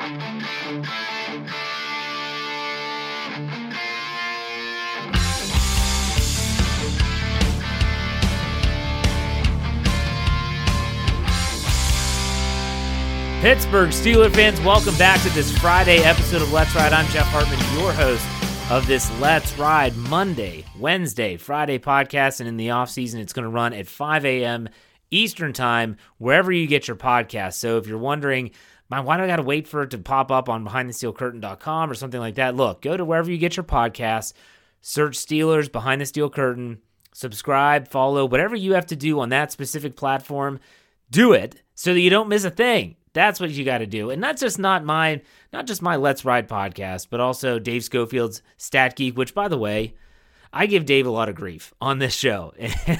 Pittsburgh Steelers fans, welcome back to this Friday episode of Let's Ride. I'm Jeff Hartman, your host of this Let's Ride Monday, Wednesday, Friday podcast. And in the offseason, it's going to run at 5 a.m. Eastern time, wherever you get your podcast. So if you're wondering, why do I got to wait for it to pop up on BehindTheSteelCurtain.com or something like that? Look, go to wherever you get your podcast, search Steelers Behind the Steel Curtain, subscribe, follow, whatever you have to do on that specific platform, do it so that you don't miss a thing. That's what you got to do. And that's just not my Let's Ride podcast, but also Dave Schofield's Stat Geek, which, by the way, I give Dave a lot of grief on this show.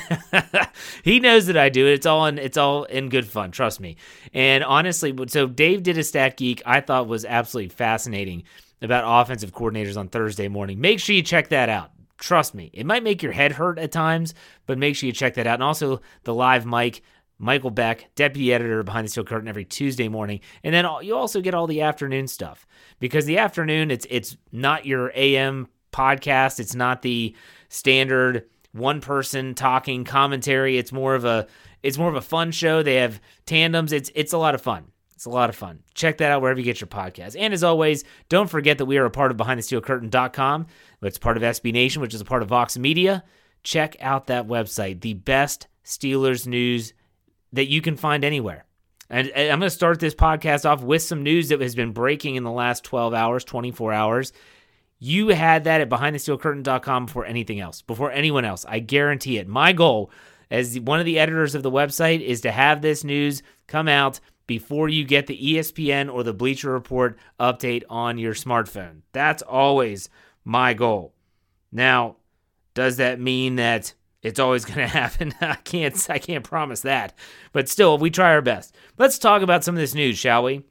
He knows that I do it. It's all in good fun, trust me. And honestly, so Dave did a Stat Geek I thought was absolutely fascinating about offensive coordinators on Thursday morning. Make sure you check that out. Trust me. It might make your head hurt at times, but make sure you check that out. And also the live Michael Beck, deputy editor Behind the Steel Curtain, every Tuesday morning. And then you also get all the afternoon stuff, because the afternoon, it's not your AM podcast. It's not the standard one person talking commentary. It's more of a fun show. They have tandems. It's a lot of fun. It's a lot of fun. Check that out wherever you get your podcast. And as always, don't forget that we are a part of BehindTheSteelCurtain.com. It's part of SB Nation, which is a part of Vox Media. Check out that website. The best Steelers news that you can find anywhere. And I'm going to start this podcast off with some news that has been breaking in the last 12 hours, 24 hours. You had that at BehindTheSteelCurtain.com before anything else, before anyone else. I guarantee it. My goal as one of the editors of the website is to have this news come out before you get the ESPN or the Bleacher Report update on your smartphone. That's always my goal. Now, does that mean that it's always going to happen? I can't promise that. But still, we try our best. Let's talk about some of this news, shall we?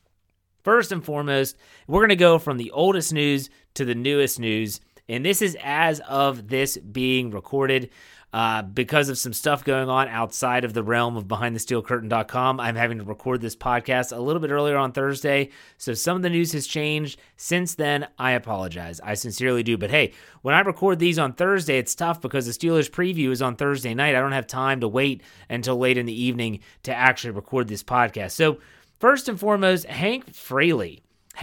First and foremost, we're going to go from the oldest news to the newest news. And this is as of this being recorded. Because of some stuff going on outside of the realm of BehindTheSteelCurtain.com, I'm having to record this podcast a little bit earlier on Thursday, so some of the news has changed since then. I apologize. I sincerely do. But hey, when I record these on Thursday, it's tough because the Steelers preview is on Thursday night. I don't have time to wait until late in the evening to actually record this podcast. So first and foremost, Hank Fraley,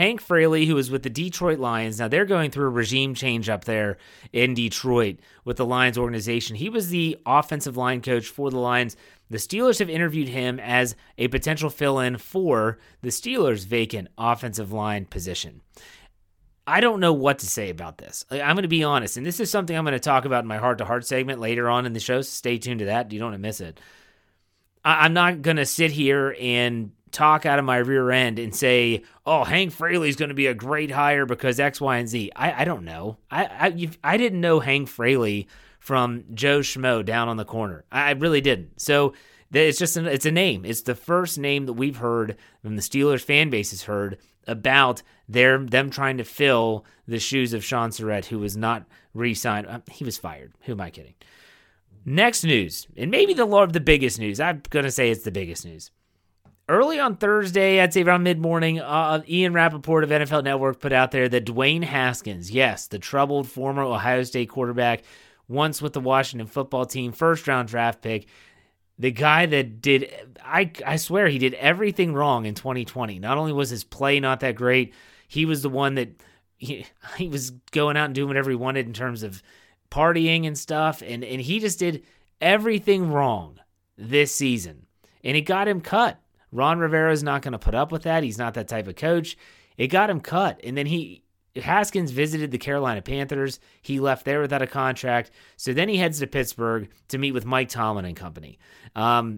who was with the Detroit Lions. Now, they're going through a regime change up there in Detroit with the Lions organization. He was the offensive line coach for the Lions. The Steelers have interviewed him as a potential fill-in for the Steelers' vacant offensive line position. I don't know what to say about this. I'm going to be honest, and this is something I'm going to talk about in my heart-to-heart segment later on in the show, so stay tuned to that. You don't want to miss it. I'm not going to sit here and talk out of my rear end and say, oh, Hank Fraley's going to be a great hire because X, Y, and Z. I don't know. I didn't know Hank Fraley from Joe Schmo down on the corner. I really didn't. So it's just it's a name. It's the first name that we've heard, and the Steelers fan base has heard about them trying to fill the shoes of Sean Surratt, who was not re-signed. He was fired. Who am I kidding? Next news, and maybe the biggest news. I'm going to say it's the biggest news. Early on Thursday, I'd say around mid-morning, Ian Rappaport of NFL Network put out there that Dwayne Haskins, yes, the troubled former Ohio State quarterback, once with the Washington football team, first-round draft pick, the guy that did, I swear, he did everything wrong in 2020. Not only was his play not that great, he was the one that he was going out and doing whatever he wanted in terms of partying and stuff, and he just did everything wrong this season, and it got him cut. Ron Rivera's not going to put up with that. He's not that type of coach. It got him cut. And then Haskins visited the Carolina Panthers. He left there without a contract. So then he heads to Pittsburgh to meet with Mike Tomlin and company. Fans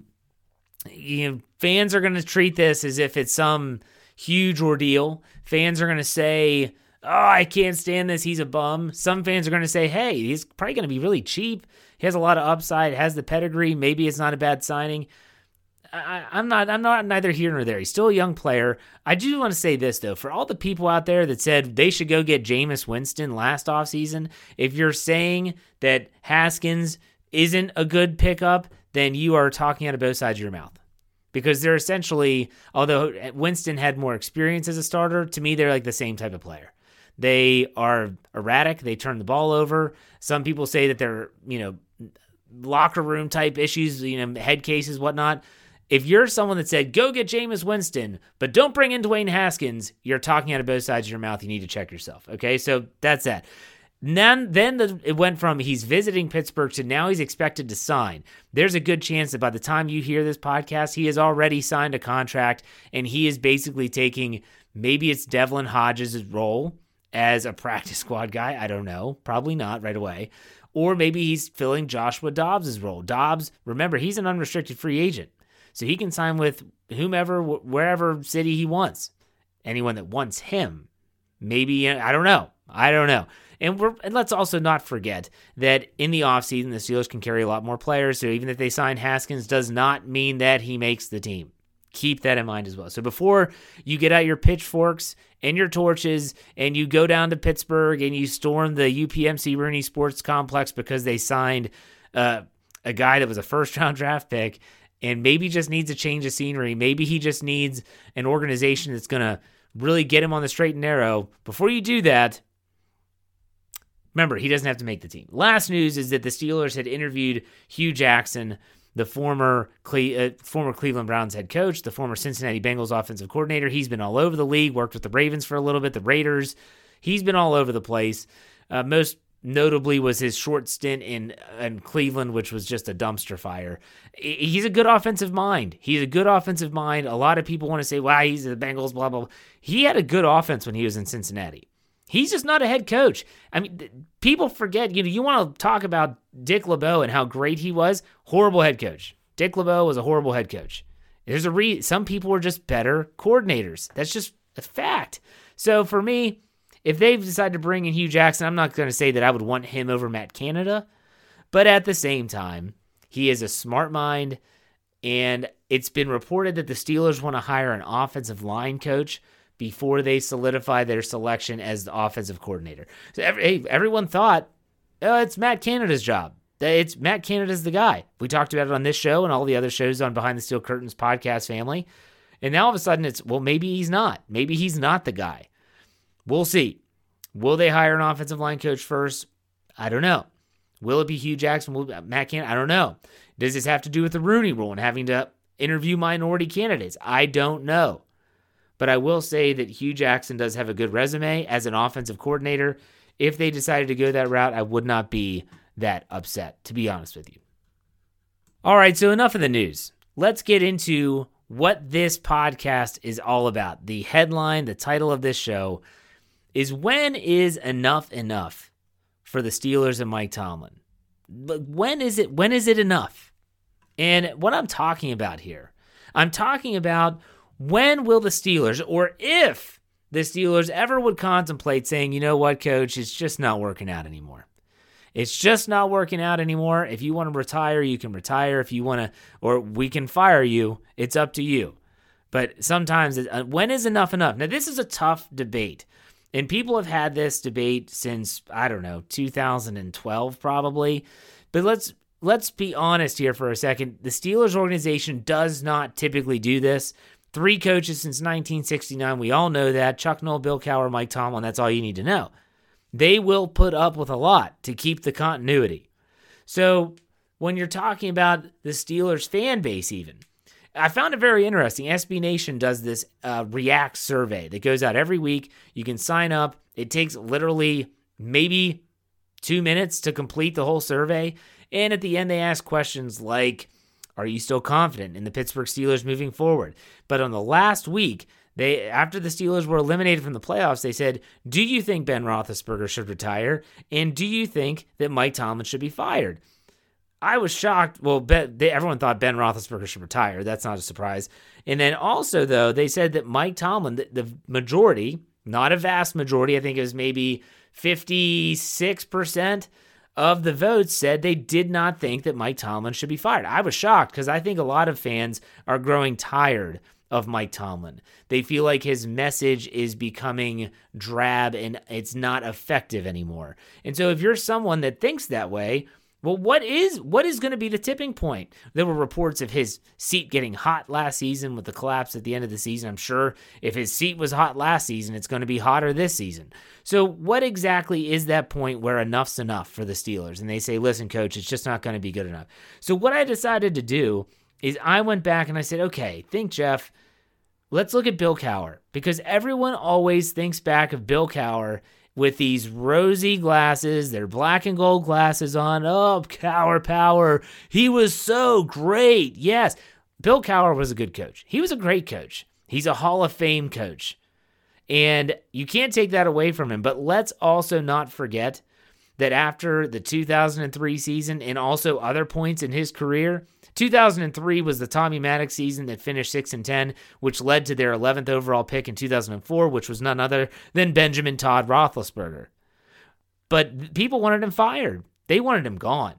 are going to treat this as if it's some huge ordeal. Fans are going to say, oh, I can't stand this. He's a bum. Some fans are going to say, hey, he's probably going to be really cheap. He has a lot of upside, has the pedigree. Maybe it's not a bad signing. I'm not neither here nor there. He's still a young player. I do want to say this, though. For all the people out there that said they should go get Jameis Winston last offseason, if you're saying that Haskins isn't a good pickup, then you are talking out of both sides of your mouth. because they're essentially, although Winston had more experience as a starter, to me, they're like the same type of player. They are erratic. They turn the ball over. Some people say that they're, locker room type issues, head cases, whatnot. If you're someone that said, go get Jameis Winston, but don't bring in Dwayne Haskins, you're talking out of both sides of your mouth. You need to check yourself. Okay, so that's that. Then it went from he's visiting Pittsburgh to now he's expected to sign. There's a good chance that by the time you hear this podcast, he has already signed a contract, and he is basically taking, maybe it's Devlin Hodges' role as a practice squad guy. I don't know. Probably not right away. Or maybe he's filling Joshua Dobbs' role. Dobbs, remember, he's an unrestricted free agent, so he can sign with whomever, wherever city he wants. Anyone that wants him. Maybe, I don't know. And let's also not forget that in the offseason, the Steelers can carry a lot more players, so even if they sign Haskins, does not mean that he makes the team. Keep that in mind as well. So before you get out your pitchforks and your torches and you go down to Pittsburgh and you storm the UPMC Rooney Sports Complex because they signed a guy that was a first-round draft pick and maybe just needs a change of scenery, maybe he just needs an organization that's going to really get him on the straight and narrow. Before you do that, remember, he doesn't have to make the team. Last news is that the Steelers had interviewed Hugh Jackson, the former Cleveland Browns head coach, the former Cincinnati Bengals offensive coordinator. He's been all over the league, worked with the Ravens for a little bit, the Raiders. He's been all over the place. Most notably was his short stint in Cleveland, which was just a dumpster fire. He's a good offensive mind. A lot of people want to say, wow, he's the Bengals, blah, blah, blah. He had a good offense when he was in Cincinnati. He's just not a head coach. I mean, people forget, you want to talk about Dick LeBeau and how great he was. Horrible head coach. Dick LeBeau was a horrible head coach. There's some people were just better coordinators. That's just a fact. So for me, if they've decided to bring in Hugh Jackson, I'm not going to say that I would want him over Matt Canada, but at the same time, he is a smart mind, and it's been reported that the Steelers want to hire an offensive line coach before they solidify their selection as the offensive coordinator. So everyone thought, it's Matt Canada's job. It's Matt Canada's the guy. We talked about it on this show and all the other shows on Behind the Steel Curtains podcast family. And now all of a sudden it's, well, maybe he's not. Maybe he's not the guy. We'll see. Will they hire an offensive line coach first? I don't know. Will it be Hugh Jackson? Will it be Matt Canada? I don't know. Does this have to do with the Rooney Rule and having to interview minority candidates? I don't know. But I will say that Hugh Jackson does have a good resume as an offensive coordinator. If they decided to go that route, I would not be that upset, to be honest with you. All right, so enough of the news. Let's get into what this podcast is all about. The headline, the title of this show is When is Enough Enough for the Steelers and Mike Tomlin? When is it enough? And what I'm talking about here, I'm talking about when will the Steelers, or if the Steelers ever would contemplate saying, you know what, coach, it's just not working out anymore. It's just not working out anymore. If you want to retire, you can retire. If you want to, or we can fire you, it's up to you. But sometimes, when is enough enough? Now, this is a tough debate. And people have had this debate since, 2012 probably. But let's be honest here for a second. The Steelers organization does not typically do this. 3 coaches since 1969. We all know that. Chuck Noll, Bill Cowher, Mike Tomlin. That's all you need to know. They will put up with a lot to keep the continuity. So when you're talking about the Steelers fan base even, I found it very interesting. SB Nation does this React survey that goes out every week. You can sign up. It takes literally maybe 2 minutes to complete the whole survey. And at the end, they ask questions like, are you still confident in the Pittsburgh Steelers moving forward? But on the last week, after the Steelers were eliminated from the playoffs, they said, do you think Ben Roethlisberger should retire? And do you think that Mike Tomlin should be fired? I was shocked. Well, everyone thought Ben Roethlisberger should retire. That's not a surprise. And then also, though, they said that Mike Tomlin, the majority, not a vast majority, I think it was maybe 56% of the votes said they did not think that Mike Tomlin should be fired. I was shocked because I think a lot of fans are growing tired of Mike Tomlin. They feel like his message is becoming drab and it's not effective anymore. And so if you're someone that thinks that way, Well, what is going to be the tipping point? There were reports of his seat getting hot last season with the collapse at the end of the season. I'm sure if his seat was hot last season, it's going to be hotter this season. So what exactly is that point where enough's enough for the Steelers? And they say, listen, coach, it's just not going to be good enough. So what I decided to do is I went back and I said, okay, think, Jeff, let's look at Bill Cowher, because everyone always thinks back of Bill Cowher with these rosy glasses, their black and gold glasses on. Oh, Cowher Power. He was so great. Yes, Bill Cowher was a good coach. He was a great coach. He's a Hall of Fame coach. And you can't take that away from him. But let's also not forget that after the 2003 season and also other points in his career, 2003 was the Tommy Maddox season that finished 6-10, which led to their 11th overall pick in 2004, which was none other than Benjamin Todd Roethlisberger. But people wanted him fired. They wanted him gone.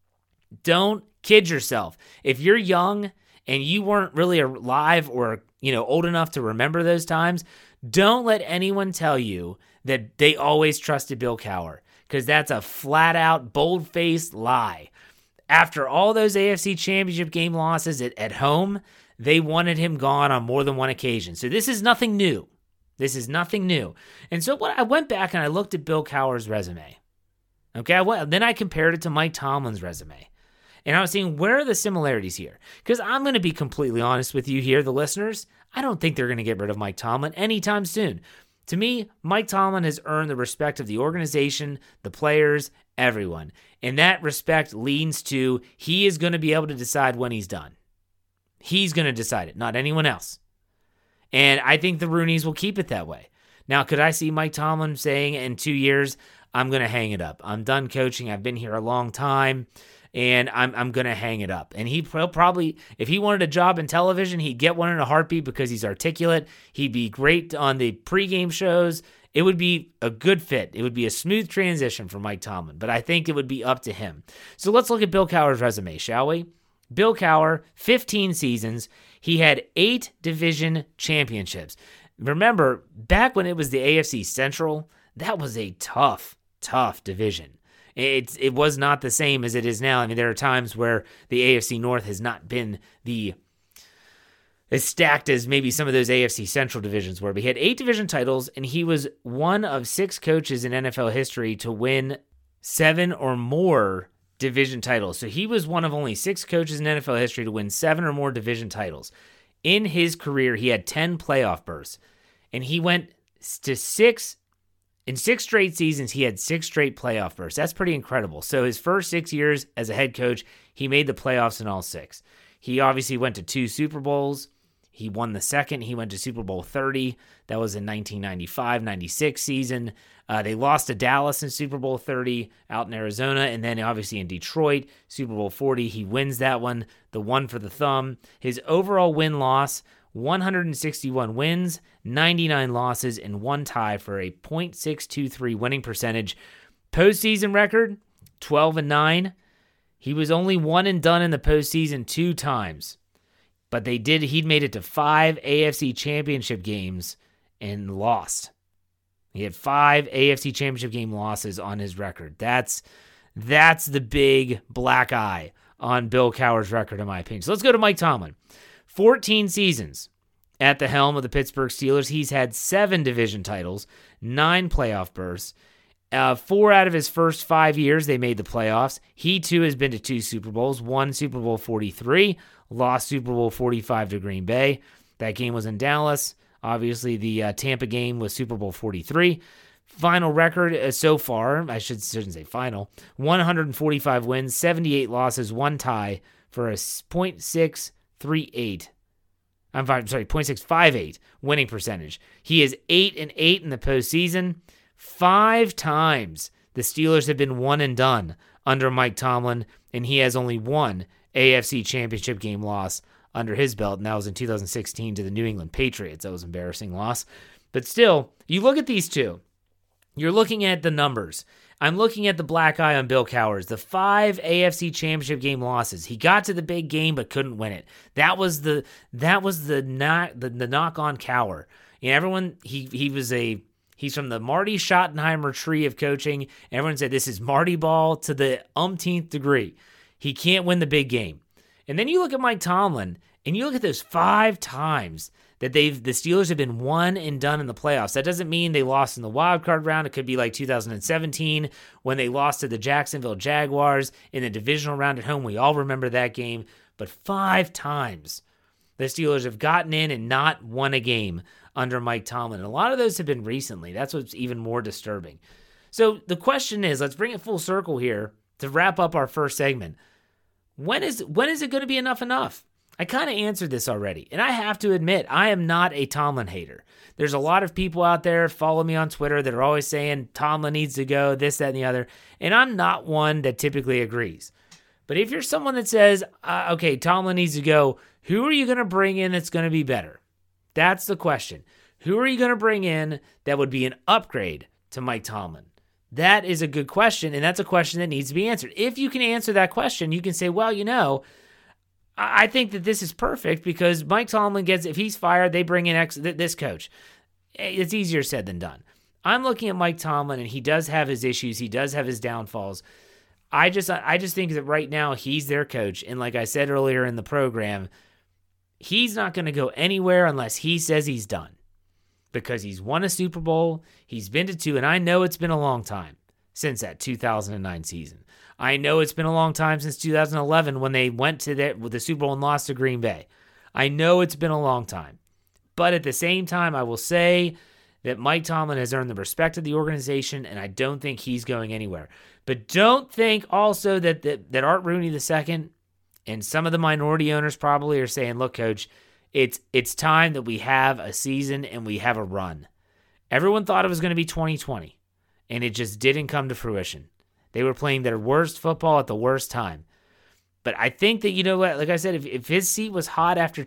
Don't kid yourself. If you're young and you weren't really alive or, old enough to remember those times, don't let anyone tell you that they always trusted Bill Cowher, because that's a flat-out, bold-faced lie. After all those AFC Championship game losses at home, they wanted him gone on more than one occasion. So this is nothing new. This is nothing new. And so I went back and I looked at Bill Cowher's resume. Okay, then I compared it to Mike Tomlin's resume. And I was seeing, where are the similarities here? Because I'm going to be completely honest with you here, the listeners. I don't think they're going to get rid of Mike Tomlin anytime soon. To me, Mike Tomlin has earned the respect of the organization, the players, everyone. And that respect leans to he is going to be able to decide when he's done. He's going to decide it, not anyone else. And I think the Rooneys will keep it that way. Now, could I see Mike Tomlin saying in 2 years, I'm going to hang it up. I'm done coaching. I've been here a long time, and I'm going to hang it up. And he'll probably, if he wanted a job in television, he'd get one in a heartbeat because he's articulate. He'd be great on the pregame shows. It would be a good fit. It would be a smooth transition for Mike Tomlin, but I think it would be up to him. So let's look at Bill Cowher's resume, shall we? Bill Cowher, 15 seasons. He had 8 division championships. Remember, back when it was the AFC Central, that was a tough division. It was not the same as it is now. I mean, there are times where the AFC North has not been as stacked as maybe some of those AFC Central divisions were. But he had 8 division titles, and he was one of 6 coaches in NFL history to win 7 or more division titles. So he was one of only 6 coaches in NFL history to win 7 or more division titles. In his career, he had 10 playoff berths, and he went to 6. In 6 straight seasons, he had 6 straight playoff berths. That's pretty incredible. So his first 6 years as a head coach, he made the playoffs in all 6. He obviously went to 2 Super Bowls. He won the second. He went to Super Bowl 30. That was in 1995-96 season. They lost to Dallas in Super Bowl 30 out in Arizona, and then obviously in Detroit, Super Bowl 40. He wins that one, the one for the thumb. His overall win-loss, 161 wins, 99 losses, and 1 tie for a .623 winning percentage. Postseason record, 12-9. He was only one and done in the postseason 2 times. But he'd made it to 5 AFC championship games and lost. He had 5 AFC championship game losses on his record. That's the big black eye on Bill Cowher's record, in my opinion. So let's go to Mike Tomlin. 14 seasons at the helm of the Pittsburgh Steelers. He's had 7 division titles, 9 playoff berths. 4 out of his first 5 years, they made the playoffs. He, too, has been to 2 Super Bowls, won Super Bowl 43, lost Super Bowl 45 to Green Bay. That game was in Dallas. Obviously, the Tampa game was Super Bowl 43. Final record so far, I shouldn't say final, 145 wins, 78 losses, 1 tie for a .638. .658 winning percentage. He is 8-8 in the postseason. 5 times the Steelers have been one and done under Mike Tomlin, and he has only 1 AFC championship game loss under his belt, and that was in 2016 to the New England Patriots. That was an embarrassing loss. But still, you look at these two. You're looking at the numbers. I'm looking at the black eye on Bill Cowher's. The 5 AFC championship game losses. He got to the big game but couldn't win it. That was the knock on Cowher. And everyone, he was a He's from the Marty Schottenheimer tree of coaching. Everyone said this is Marty ball to the umpteenth degree. He can't win the big game. And then you look at Mike Tomlin, and you look at those 5 times that the Steelers have been one and done in the playoffs. That doesn't mean they lost in the wild card round. It could be like 2017 when they lost to the Jacksonville Jaguars in the divisional round at home. We all remember that game. But 5 times the Steelers have gotten in and not won a game under Mike Tomlin. And a lot of those have been recently. That's what's even more disturbing. So the question is, let's bring it full circle here to wrap up our first segment. When is it going to be enough? I kind of answered this already, and I have to admit, I am not a Tomlin hater. There's a lot of people out there, follow me on Twitter, that are always saying Tomlin needs to go, this, that, and the other, and I'm not one that typically agrees. But if you're someone that says, okay, Tomlin needs to go, who are you going to bring in that's going to be better? That's the question. Who are you going to bring in that would be an upgrade to Mike Tomlin? That is a good question, and that's a question that needs to be answered. If you can answer that question, you can say, well, I think that this is perfect because Mike Tomlin if he's fired, they bring in this coach. It's easier said than done. I'm looking at Mike Tomlin, and he does have his issues. He does have his downfalls. I just think that right now he's their coach, and like I said earlier in the program, he's not going to go anywhere unless he says he's done because he's won a Super Bowl. He's been to 2, and I know it's been a long time since that 2009 season. I know it's been a long time since 2011 when they went to the Super Bowl and lost to Green Bay. I know it's been a long time. But at the same time, I will say that Mike Tomlin has earned the respect of the organization, and I don't think he's going anywhere. But don't think also that Art Rooney II and some of the minority owners probably are saying, look, Coach, it's time that we have a season and we have a run. Everyone thought it was going to be 2020, and it just didn't come to fruition. They were playing their worst football at the worst time. But I think that, like I said, if his seat was hot after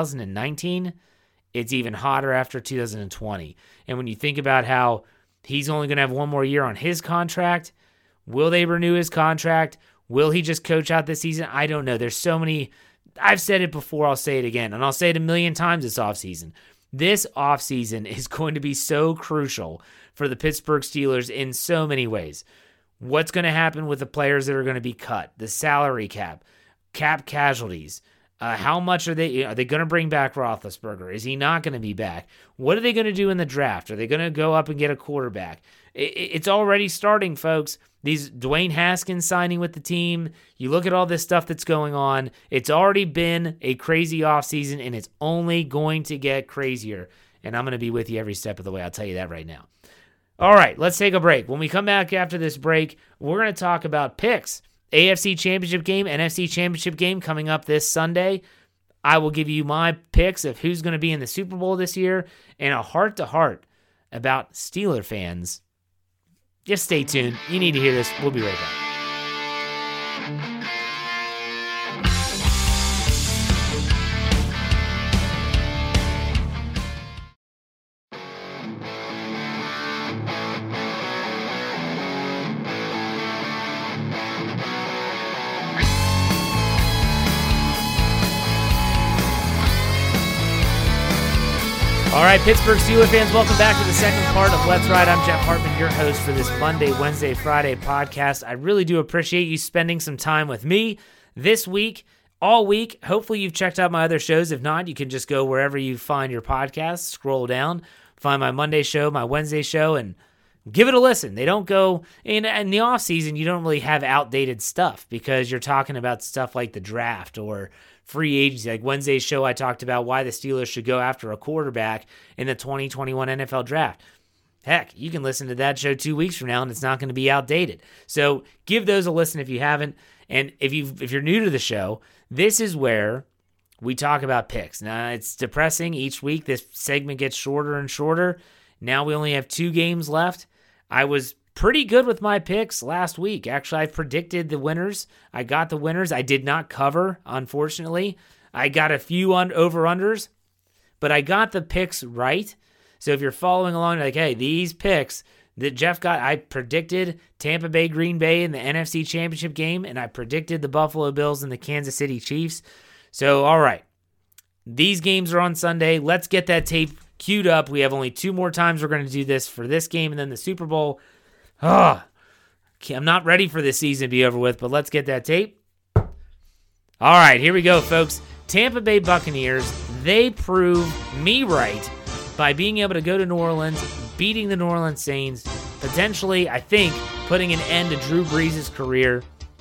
2019, it's even hotter after 2020. And when you think about how he's only going to have one more year on his contract, will they renew his contract? Will he just coach out this season? I don't know. There's so many. I've said it before. I'll say it again. And I'll say it a million times this offseason. This offseason is going to be so crucial for the Pittsburgh Steelers in so many ways. What's going to happen with the players that are going to be cut? The salary cap casualties. How much are they going to bring back Roethlisberger? Is he not going to be back? What are they going to do in the draft? Are they going to go up and get a quarterback? It's already starting, folks. These Dwayne Haskins signing with the team. You look at all this stuff that's going on. It's already been a crazy offseason, and it's only going to get crazier. And I'm going to be with you every step of the way. I'll tell you that right now. All right, let's take a break. When we come back after this break, we're going to talk about picks. AFC Championship game, NFC Championship game coming up this Sunday. I will give you my picks of who's going to be in the Super Bowl this year and a heart-to-heart about Steeler fans. Just stay tuned. You need to hear this. We'll be right back. All right, Pittsburgh Steelers fans, welcome back to the second part of Let's Ride. I'm Jeff Hartman, your host for this Monday, Wednesday, Friday podcast. I really do appreciate you spending some time with me this week, all week. Hopefully you've checked out my other shows. If not, you can just go wherever you find your podcasts, scroll down, find my Monday show, my Wednesday show, and give it a listen. They don't go, in the off season, you don't really have outdated stuff because you're talking about stuff like the draft or free agency. Like Wednesday's show, I talked about why the Steelers should go after a quarterback in the 2021 NFL draft. Heck, you can listen to that show 2 weeks from now and it's not going to be outdated. So give those a listen if you haven't. And if you're new to the show, this is where we talk about picks. Now, it's depressing. Each week, this segment gets shorter and shorter. Now we only have 2 games left. I was pretty good with my picks last week. Actually, I predicted the winners. I got the winners. I did not cover, unfortunately. I got a few over-unders, but I got the picks right. So if you're following along, like, hey, these picks that Jeff got, I predicted Tampa Bay, Green Bay in the NFC Championship game, and I predicted the Buffalo Bills and the Kansas City Chiefs. So, all right, these games are on Sunday. Let's get that tape queued up. We have only 2 more times we're going to do this for this game and then the Super Bowl. I'm not ready for this season to be over with, but let's get that tape. All right, here we go, folks. Tampa Bay Buccaneers, they prove me right by being able to go to New Orleans, beating the New Orleans Saints, potentially, I think, putting an end to Drew Brees' career.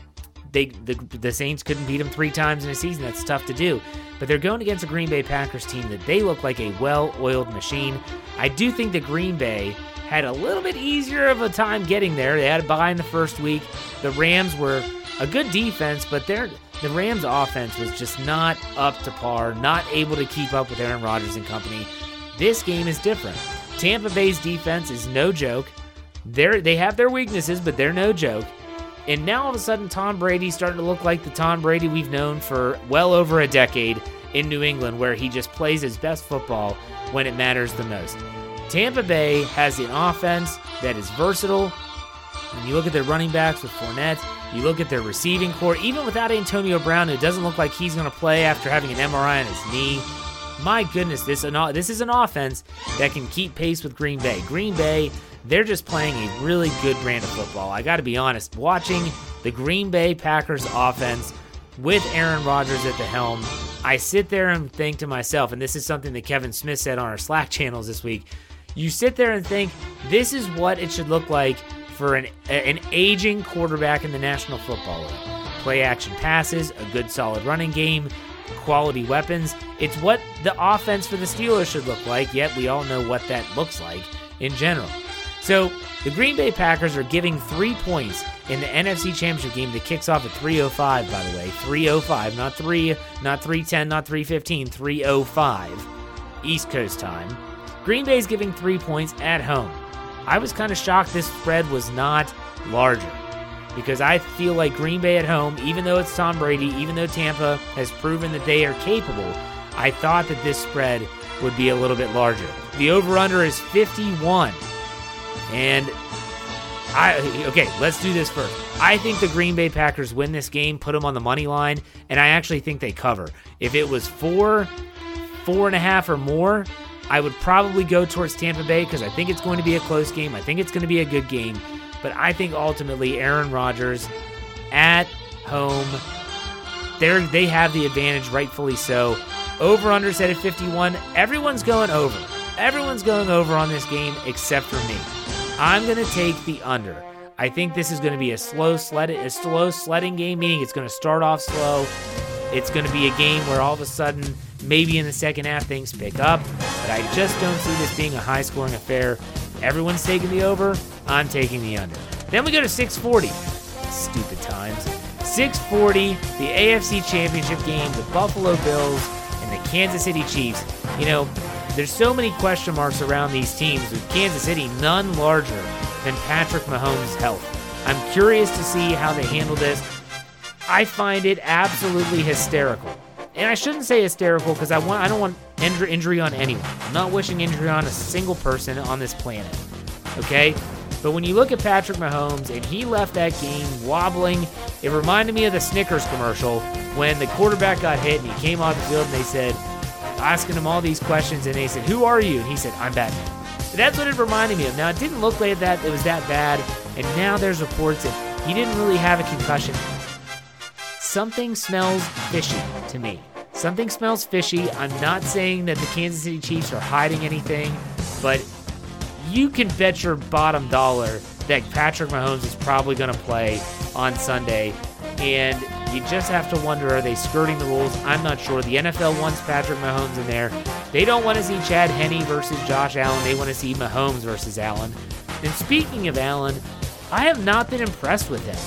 The Saints couldn't beat him 3 times in a season. That's tough to do. But they're going against a Green Bay Packers team that they look like a well-oiled machine. I do think that Green Bay had a little bit easier of a time getting there. They had a bye in the first week. The Rams were a good defense, but the Rams' offense was just not up to par, not able to keep up with Aaron Rodgers and company. This game is different. Tampa Bay's defense is no joke. They have their weaknesses, but they're no joke. And now all of a sudden, Tom Brady's starting to look like the Tom Brady we've known for well over a decade in New England, where he just plays his best football when it matters the most. Tampa Bay has an offense that is versatile. When you look at their running backs with Fournette, you look at their receiving core, even without Antonio Brown, who doesn't look like he's going to play after having an MRI on his knee. My goodness, this is an offense that can keep pace with Green Bay. Green Bay, they're just playing a really good brand of football. I got to be honest, watching the Green Bay Packers offense with Aaron Rodgers at the helm, I sit there and think to myself, and this is something that Kevin Smith said on our Slack channels this week, you sit there and think, this is what it should look like for an aging quarterback in the National Football League. Play action passes, a good solid running game, quality weapons. It's what the offense for the Steelers should look like, yet we all know what that looks like in general. So the Green Bay Packers are giving 3 points in the NFC Championship game that kicks off at 3:05, by the way. 3:05, not 3:10, not 3:15, 3:05 East Coast time. Green Bay's giving 3 points at home. I was kind of shocked this spread was not larger, because I feel like Green Bay at home, even though it's Tom Brady, even though Tampa has proven that they are capable, I thought that this spread would be a little bit larger. The over-under is 51. And okay, let's do this first. I think the Green Bay Packers win this game, put them on the money line, and I actually think they cover. If it was 4.5 or more, I would probably go towards Tampa Bay because I think it's going to be a close game. I think it's going to be a good game. But I think ultimately Aaron Rodgers at home, they have the advantage, rightfully so. Over-under set at 51. Everyone's going over. Everyone's going over on this game except for me. I'm going to take the under. I think this is going to be a slow sledding game, meaning it's going to start off slow. It's going to be a game where all of a sudden, maybe in the second half, things pick up. But I just don't see this being a high-scoring affair. Everyone's taking the over. I'm taking the under. Then we go to 640. Stupid times. 640, the AFC Championship game, the Buffalo Bills and the Kansas City Chiefs. You know, there's so many question marks around these teams, with Kansas City none larger than Patrick Mahomes' health. I'm curious to see how they handle this. I find it absolutely hysterical. And I shouldn't say hysterical because I don't want injury on anyone. I'm not wishing injury on a single person on this planet. Okay? But when you look at Patrick Mahomes and he left that game wobbling, it reminded me of the Snickers commercial when the quarterback got hit and he came off the field and they said, asking him all these questions, and they said, "Who are you?" And he said, "I'm Batman." That's what it reminded me of. Now, it didn't look like that. It was that bad. And now there's reports that he didn't really have a concussion. Something smells fishy to me. Something smells fishy. I'm not saying that the Kansas City Chiefs are hiding anything, but you can bet your bottom dollar that Patrick Mahomes is probably going to play on Sunday. And you just have to wonder, are they skirting the rules? I'm not sure. The NFL wants Patrick Mahomes in there. They don't want to see Chad Henne versus Josh Allen. They want to see Mahomes versus Allen. And speaking of Allen, I have not been impressed with him.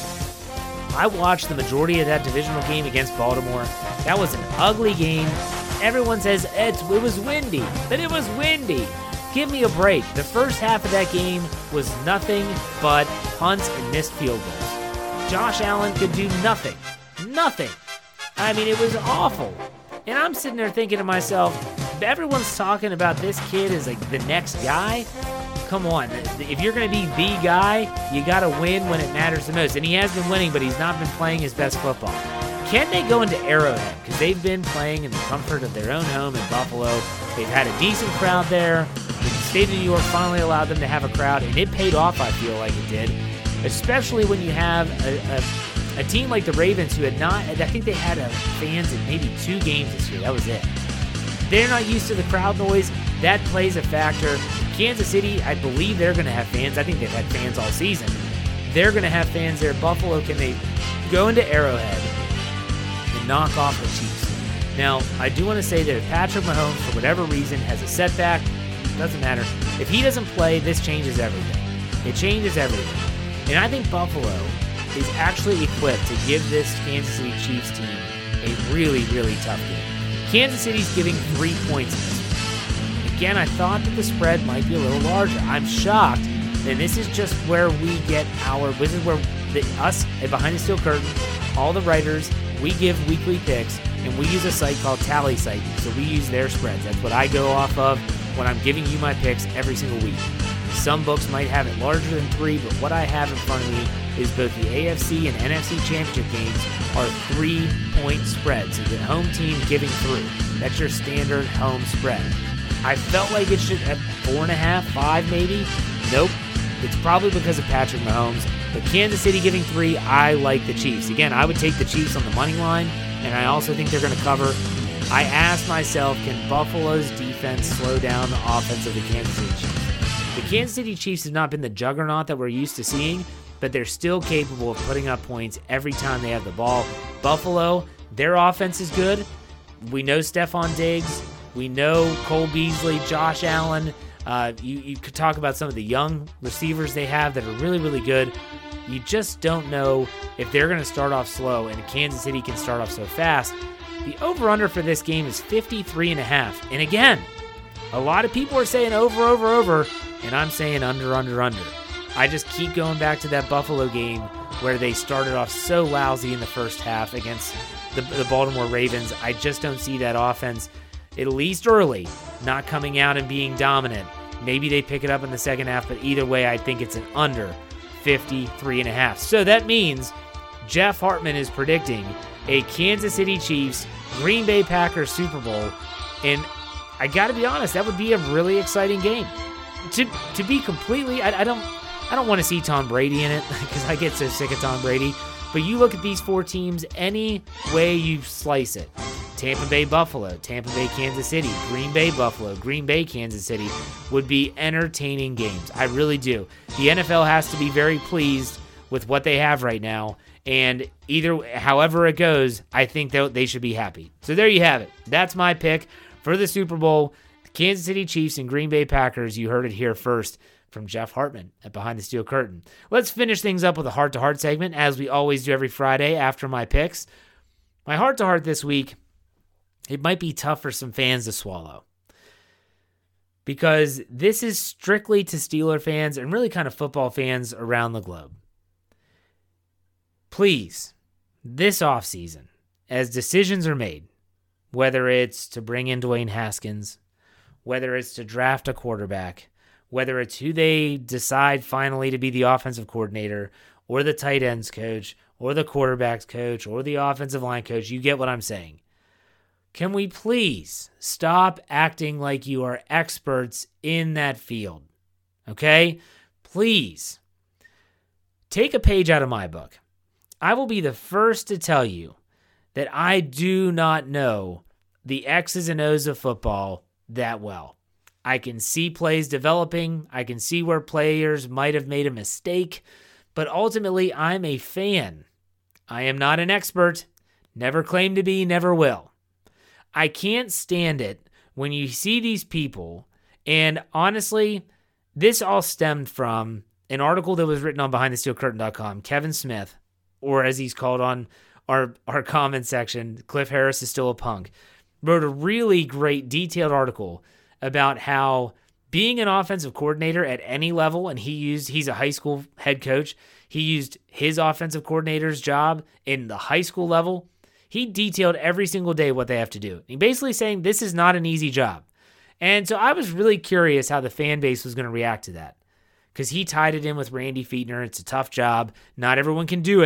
I watched the majority of that divisional game against Baltimore. That was an ugly game. Everyone says it was windy, but it was windy. Give me a break. The first half of that game was nothing but punts and missed field goals. Josh Allen could do nothing. Nothing. I mean, it was awful. And I'm sitting there thinking to myself, everyone's talking about this kid as like the next guy. Come on. If you're going to be the guy, you got to win when it matters the most. And he has been winning, but he's not been playing his best football. Can they go into Arrowhead? Because they've been playing in the comfort of their own home in Buffalo. They've had a decent crowd there. The state of New York finally allowed them to have a crowd, and it paid off, I feel like it did. Especially when you have a team like the Ravens who had not, I think they had fans in maybe 2 games this year. That was it. They're not used to the crowd noise. That plays a factor. Kansas City, I believe they're going to have fans. I think they've had fans all season. They're going to have fans there. Buffalo, can they go into Arrowhead and knock off the Chiefs? Now, I do want to say that if Patrick Mahomes, for whatever reason, has a setback, doesn't matter. If he doesn't play, this changes everything. It changes everything. And I think Buffalo is actually equipped to give this Kansas City Chiefs team a really, really tough game. Kansas City's giving 3 points in this one. Again, I thought that the spread might be a little larger. I'm shocked, and this is just where we get this is where us at Behind the Steel Curtain, all the writers, we give weekly picks, and we use a site called Tally Site, so we use their spreads. That's what I go off of when I'm giving you my picks every single week. Some books might have it larger than 3, but what I have in front of me is both the AFC and NFC championship games are 3-point spreads. So the home team giving 3. That's your standard home spread. I felt like it should have 4.5, 5 maybe. Nope. It's probably because of Patrick Mahomes. But Kansas City giving 3, I like the Chiefs. Again, I would take the Chiefs on the money line, and I also think they're going to cover. I asked myself, can Buffalo's defense slow down the offense of the Kansas City Chiefs? The Kansas City Chiefs have not been the juggernaut that we're used to seeing, but they're still capable of putting up points every time they have the ball. Buffalo, their offense is good. We know Stephon Diggs. We know Cole Beasley, Josh Allen. You could talk about some of the young receivers they have that are really, really good. You just don't know if they're going to start off slow, and Kansas City can start off so fast. The over-under for this game is 53.5. And again, a lot of people are saying over, and I'm saying under. I just keep going back to that Buffalo game where they started off so lousy in the first half against the Baltimore Ravens. I just don't see that offense, at least early, not coming out and being dominant. Maybe they pick it up in the second half, but either way, I think it's an under 53.5. So that means Jeff Hartman is predicting a Kansas City Chiefs, Green Bay Packers Super Bowl, and I got to be honest, that would be a really exciting game. To be completely, I don't want to see Tom Brady in it because I get so sick of Tom Brady. But you look at these 4 teams, any way you slice it. Tampa Bay Buffalo, Tampa Bay Kansas City, Green Bay Buffalo, Green Bay Kansas City would be entertaining games. I really do. The NFL has to be very pleased with what they have right now. And however it goes, I think they should be happy. So there you have it. That's my pick for the Super Bowl. Kansas City Chiefs and Green Bay Packers. You heard it here first from Jeff Hartman at Behind the Steel Curtain. Let's finish things up with a heart-to-heart segment, as we always do every Friday after my picks. My heart-to-heart this week, it might be tough for some fans to swallow, because this is strictly to Steeler fans and really kind of football fans around the globe. Please, this offseason, as decisions are made, whether it's to bring in Dwayne Haskins, whether it's to draft a quarterback, whether it's who they decide finally to be the offensive coordinator or the tight ends coach or the quarterbacks coach or the offensive line coach, you get what I'm saying. Can we please stop acting like you are experts in that field? Okay? Please. Take a page out of my book. I will be the first to tell you that I do not know the X's and O's of football that well. I can see plays developing. I can see where players might have made a mistake. But ultimately, I'm a fan. I am not an expert. Never claimed to be, never will. I can't stand it when you see these people, and honestly, this all stemmed from an article that was written on BehindTheSteelCurtain.com. Kevin Smith, or as he's called on our comment section, Cliff Harris is still a punk, wrote a really great detailed article about how being an offensive coordinator at any level, and he's a high school head coach, he used his offensive coordinator's job in the high school level. He detailed every single day what they have to do. He basically saying this is not an easy job. And so I was really curious how the fan base was going to react to that, because he tied it in with Randy Fichtner. It's a tough job. Not everyone can do it.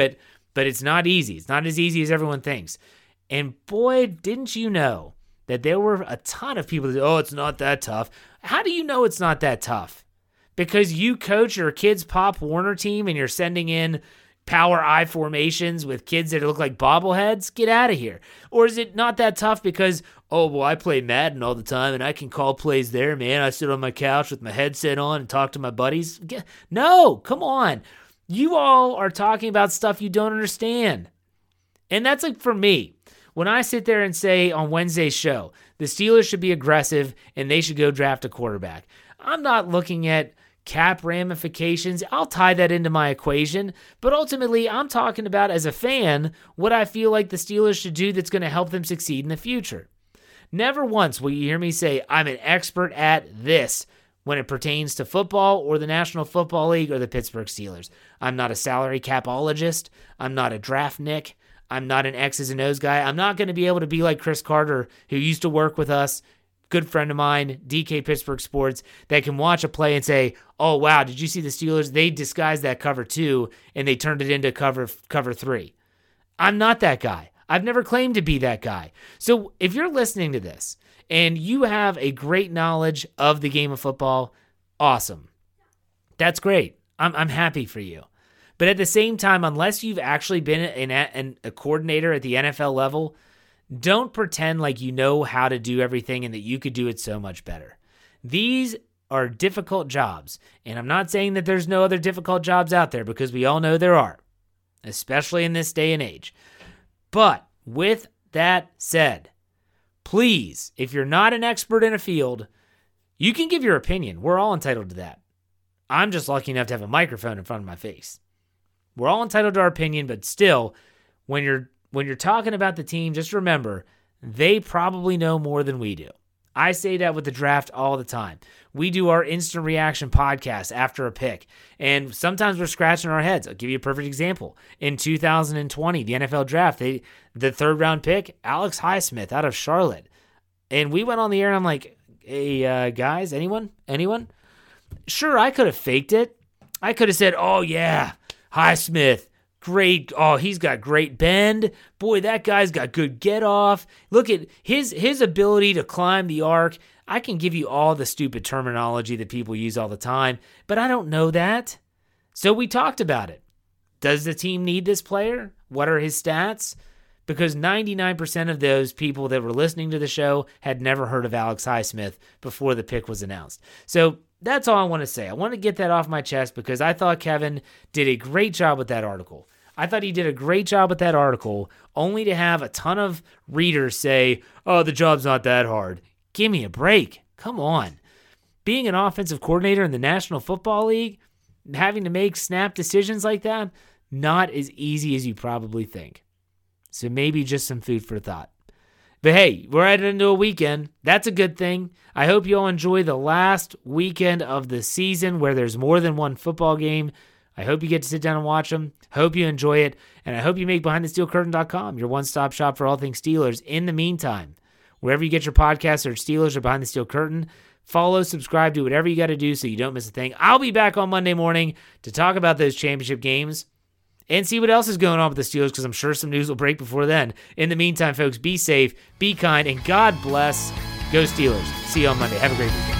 But it's not easy. It's not as easy as everyone thinks. And boy, didn't you know that there were a ton of people that say, oh, it's not that tough. How do you know it's not that tough? Because you coach your kids' Pop Warner team and you're sending in power I formations with kids that look like bobbleheads? Get out of here. Or is it not that tough because, oh, well, I play Madden all the time and I can call plays there, man. I sit on my couch with my headset on and talk to my buddies. No, come on. You all are talking about stuff you don't understand. And that's like for me. When I sit there and say on Wednesday's show, the Steelers should be aggressive and they should go draft a quarterback, I'm not looking at cap ramifications. I'll tie that into my equation. But ultimately, I'm talking about, as a fan, what I feel like the Steelers should do that's going to help them succeed in the future. Never once will you hear me say, I'm an expert at this when it pertains to football or the National Football League or the Pittsburgh Steelers. I'm not a salary capologist. I'm not a draft nick. I'm not an X's and O's guy. I'm not going to be able to be like Chris Carter, who used to work with us, good friend of mine, DK Pittsburgh Sports, that can watch a play and say, oh, wow, did you see the Steelers? They disguised that cover 2 and they turned it into cover 3. I'm not that guy. I've never claimed to be that guy. So if you're listening to this and you have a great knowledge of the game of football, awesome. That's great. I'm happy for you. But at the same time, unless you've actually been a coordinator at the NFL level, don't pretend like you know how to do everything and that you could do it so much better. These are difficult jobs, and I'm not saying that there's no other difficult jobs out there, because we all know there are, especially in this day and age. But with that said, please, if you're not an expert in a field, you can give your opinion. We're all entitled to that. I'm just lucky enough to have a microphone in front of my face. We're all entitled to our opinion, but still, when you're talking about the team, just remember, they probably know more than we do. I say that with the draft all the time. We do our instant reaction podcast after a pick, and sometimes we're scratching our heads. I'll give you a perfect example. In 2020, the NFL draft, the third-round pick, Alex Highsmith out of Charlotte. And we went on the air, and I'm like, hey, guys, anyone? Sure, I could have faked it. I could have said, oh, yeah, Highsmith, great. Oh, he's got great bend. Boy, that guy's got good get off. Look at his ability to climb the arc. I can give you all the stupid terminology that people use all the time, but I don't know that. So we talked about it. Does the team need this player? What are his stats? Because 99% of those people that were listening to the show had never heard of Alex Highsmith before the pick was announced. So that's all I want to say. I want to get that off my chest because I thought Kevin did a great job with that article. I thought he did a great job with that article, only to have a ton of readers say, oh, the job's not that hard. Give me a break. Come on. Being an offensive coordinator in the National Football League, having to make snap decisions like that, not as easy as you probably think. So maybe just some food for thought. But hey, we're headed into a weekend. That's a good thing. I hope you all enjoy the last weekend of the season where there's more than one football game. I hope you get to sit down and watch them. Hope you enjoy it. And I hope you make BehindTheSteelCurtain.com your one-stop shop for all things Steelers. In the meantime, wherever you get your podcasts, search Steelers or Behind the Steel Curtain. Follow, subscribe, do whatever you got to do so you don't miss a thing. I'll be back on Monday morning to talk about those championship games and see what else is going on with the Steelers, because I'm sure some news will break before then. In the meantime, folks, be safe, be kind, and God bless. Go Steelers. See you on Monday. Have a great weekend.